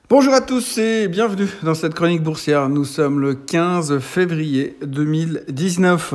Bonjour à tous et bienvenue dans cette chronique boursière. Nous sommes le 15 février 2019.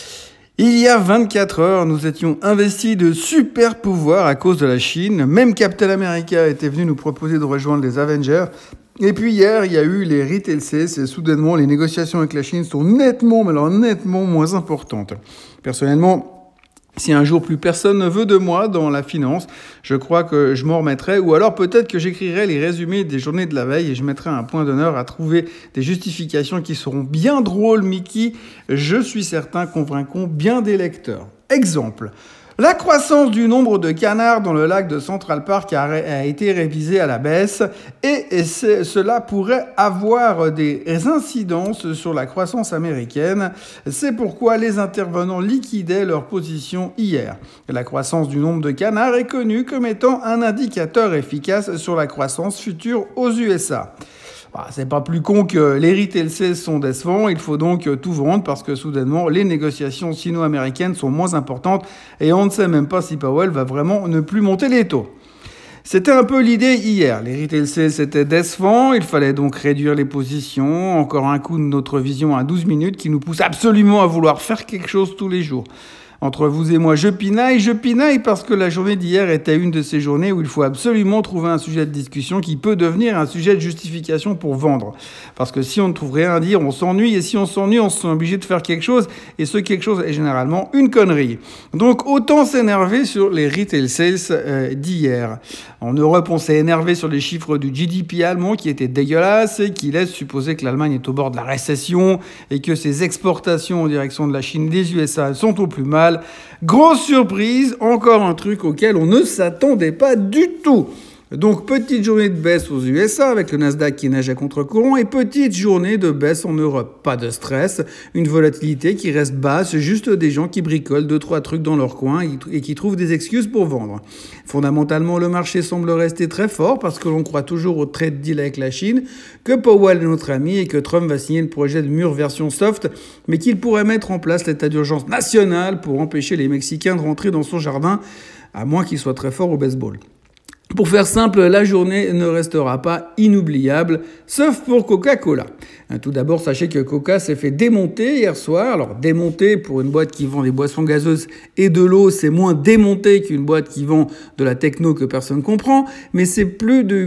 Il y a 24 heures, nous étions investis de super pouvoirs à cause de la Chine. Même Captain America était venu nous proposer de rejoindre les Avengers. Et puis hier, il y a eu les retail sales et soudainement, les négociations avec la Chine sont nettement moins importantes. Personnellement, si un jour plus personne ne veut de moi dans la finance, je crois que je m'en remettrai, ou alors peut-être que j'écrirai les résumés des journées de la veille et je mettrai un point d'honneur à trouver des justifications qui seront bien drôles, mais qui, je suis certain, convaincront bien des lecteurs. Exemple. La croissance du nombre de canards dans le lac de Central Park a été révisée à la baisse et cela pourrait avoir des incidences sur la croissance américaine. C'est pourquoi les intervenants liquidaient leur position hier. La croissance du nombre de canards est connue comme étant un indicateur efficace sur la croissance future aux USA. C'est pas plus con que les retail sales sont décevants, il faut donc tout vendre parce que soudainement les négociations sino-américaines sont moins importantes et on ne sait même pas si Powell va vraiment ne plus monter les taux. C'était un peu l'idée hier. Les retail sales étaient décevants, il fallait donc réduire les positions. Encore un coup de notre vision à 12 minutes qui nous pousse absolument à vouloir faire quelque chose tous les jours. Entre vous et moi, je pinaille parce que la journée d'hier était une de ces journées où il faut absolument trouver un sujet de discussion qui peut devenir un sujet de justification pour vendre. Parce que si on ne trouve rien à dire, on s'ennuie, et si on s'ennuie, on se sent obligé de faire quelque chose, et ce quelque chose est généralement une connerie. Donc autant s'énerver sur les retail sales d'hier. En Europe, on s'est énervé sur les chiffres du GDP allemand qui étaient dégueulasses et qui laissent supposer que l'Allemagne est au bord de la récession et que ses exportations en direction de la Chine des USA sont au plus mal. Grosse surprise, encore un truc auquel on ne s'attendait pas du tout. Donc petite journée de baisse aux USA avec le Nasdaq qui nage à contre-courant et petite journée de baisse en Europe. Pas de stress, une volatilité qui reste basse, juste des gens qui bricolent 2-3 trucs dans leur coin et qui trouvent des excuses pour vendre. Fondamentalement, le marché semble rester très fort parce que l'on croit toujours au trade deal avec la Chine, que Powell est notre ami et que Trump va signer le projet de mur version soft, mais qu'il pourrait mettre en place l'état d'urgence national pour empêcher les Mexicains de rentrer dans son jardin, à moins qu'ils soient très forts au baseball. Pour faire simple, la journée ne restera pas inoubliable, sauf pour Coca-Cola. Tout d'abord, sachez que Coca s'est fait démonter hier soir. Alors, démonter pour une boîte qui vend des boissons gazeuses et de l'eau, c'est moins démonté qu'une boîte qui vend de la techno que personne comprend, mais c'est plus de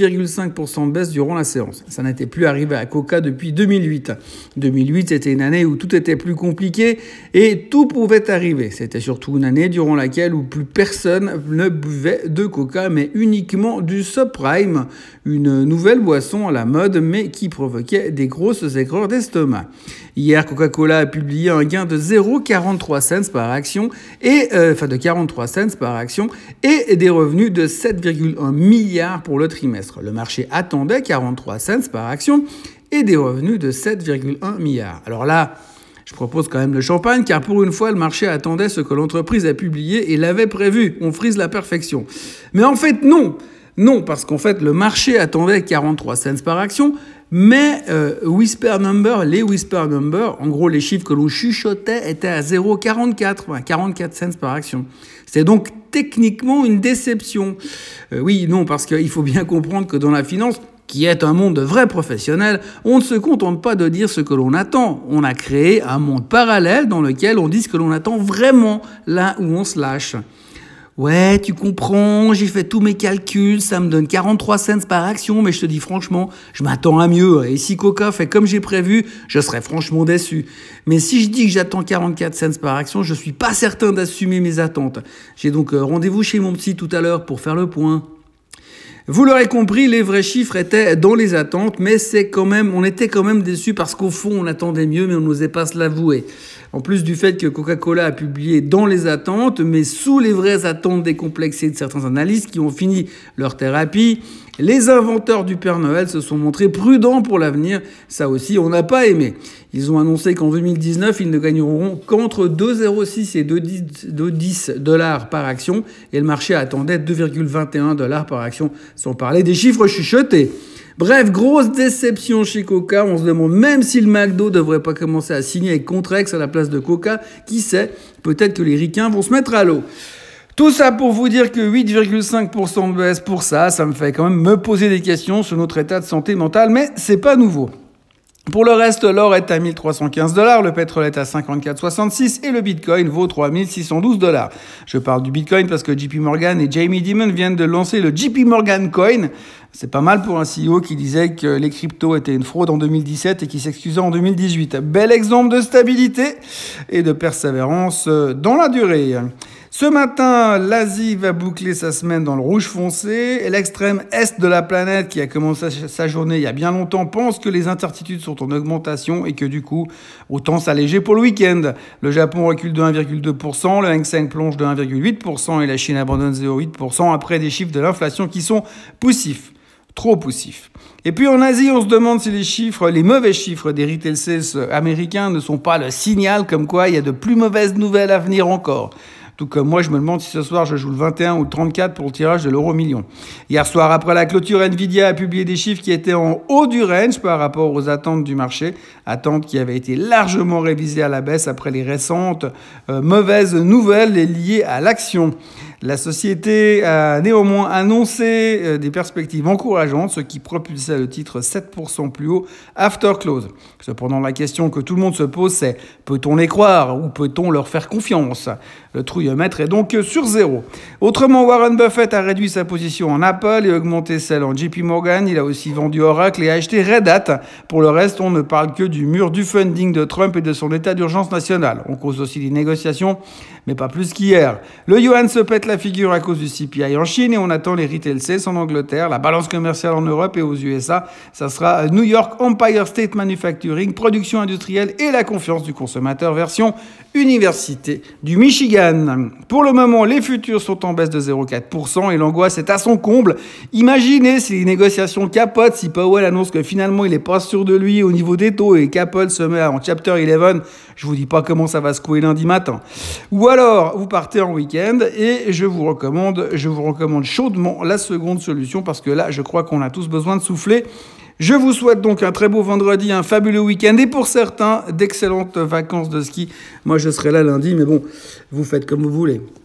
8,5% de baisse durant la séance. Ça n'était plus arrivé à Coca depuis 2008. 2008, c'était une année où tout était plus compliqué et tout pouvait arriver. C'était surtout une année durant laquelle où plus personne ne buvait de Coca, mais uniquement du subprime, une nouvelle boisson à la mode, mais qui provoquait des grosses aigreurs d'estomac. Hier, Coca-Cola a publié un gain de 0,43 cents par action, de 43 cents par action, et des revenus de 7,1 milliards pour le trimestre. Le marché attendait 43 cents par action et des revenus de 7,1 milliards. Alors là, je propose quand même le champagne, car pour une fois, le marché attendait ce que l'entreprise a publié et l'avait prévu. On frise la perfection. Mais en fait, non. Non, parce qu'en fait, le marché attendait 43 cents par action, mais les whisper numbers, en gros, les chiffres que l'on chuchotait étaient à 0,44, 44 cents par action. C'est donc techniquement une déception. Parce qu'il faut bien comprendre que dans la finance, qui est un monde de vrais professionnels, on ne se contente pas de dire ce que l'on attend. On a créé un monde parallèle dans lequel on dit ce que l'on attend vraiment, là où on se lâche. Ouais, tu comprends, j'ai fait tous mes calculs, ça me donne 43 cents par action, mais je te dis franchement, je m'attends à mieux. Et si Coca fait comme j'ai prévu, je serais franchement déçu. Mais si je dis que j'attends 44 cents par action, je suis pas certain d'assumer mes attentes. J'ai donc rendez-vous chez mon psy tout à l'heure pour faire le point. Vous l'aurez compris, les vrais chiffres étaient dans les attentes, mais on était quand même déçus parce qu'au fond, on attendait mieux, mais on n'osait pas se l'avouer. En plus du fait que Coca-Cola a publié dans les attentes, mais sous les vraies attentes décomplexées de certains analystes qui ont fini leur thérapie, les inventeurs du Père Noël se sont montrés prudents pour l'avenir. Ça aussi, on n'a pas aimé. Ils ont annoncé qu'en 2019, ils ne gagneront qu'entre 2,06 et 2,10 dollars par action, et le marché attendait 2,21 dollars par action, sans parler des chiffres chuchotés. Bref, grosse déception chez Coca. On se demande même si le McDo devrait pas commencer à signer avec Contrex à la place de Coca. Qui sait, peut-être que les ricains vont se mettre à l'eau. Tout ça pour vous dire que 8,5% de baisse pour ça me fait quand même me poser des questions sur notre état de santé mentale, mais c'est pas nouveau. Pour le reste, l'or est à $1 315, le pétrole est à 54,66 et le bitcoin vaut $3 612. Je parle du bitcoin parce que JP Morgan et Jamie Dimon viennent de lancer le JP Morgan Coin. C'est pas mal pour un CEO qui disait que les cryptos étaient une fraude en 2017 et qui s'excusait en 2018. Bel exemple de stabilité et de persévérance dans la durée. Ce matin, l'Asie va boucler sa semaine dans le rouge foncé et l'extrême est de la planète qui a commencé sa journée il y a bien longtemps pense que les incertitudes sont en augmentation et que du coup, autant s'alléger pour le week-end. Le Japon recule de 1,2%, le Hang Seng plonge de 1,8% et la Chine abandonne 0,8% après des chiffres de l'inflation qui sont poussifs. Trop poussif. Et puis en Asie, on se demande si les mauvais chiffres des retail sales américains ne sont pas le signal comme quoi il y a de plus mauvaises nouvelles à venir encore. Tout comme moi, je me demande si ce soir je joue le 21 ou le 34 pour le tirage de l'euro million. Hier soir, après la clôture, Nvidia a publié des chiffres qui étaient en haut du range par rapport aux attentes du marché, attentes qui avaient été largement révisées à la baisse après les récentes mauvaises nouvelles liées à l'action. La société a néanmoins annoncé des perspectives encourageantes, ce qui propulsait le titre 7% plus haut after close. Cependant, la question que tout le monde se pose, c'est peut-on les croire ou peut-on leur faire confiance ? Le trouillomètre est donc sur 0. Autrement, Warren Buffett a réduit sa position en Apple et augmenté celle en JP Morgan. Il a aussi vendu Oracle et a acheté Red Hat. Pour le reste, on ne parle que du mur du funding de Trump et de son état d'urgence national. On cause aussi des négociations, mais pas plus qu'hier. Le yuan se pète la figure à cause du CPI en Chine et on attend les retail sales en Angleterre, la balance commerciale en Europe et aux USA. Ça sera New York Empire State Manufacturing, production industrielle et la confiance du consommateur version Université du Michigan. Pour le moment, les futurs sont en baisse de 0,4% et l'angoisse est à son comble. Imaginez si les négociations capotent, si Powell annonce que finalement il n'est pas sûr de lui au niveau des taux et qu'Apple se met en chapter 11, je vous dis pas comment ça va secouer lundi matin. Ou alors, vous partez en week-end et je vous recommande chaudement la seconde solution parce que là, je crois qu'on a tous besoin de souffler. Je vous souhaite donc un très beau vendredi, un fabuleux week-end et pour certains, d'excellentes vacances de ski. Moi, je serai là lundi, mais bon, vous faites comme vous voulez.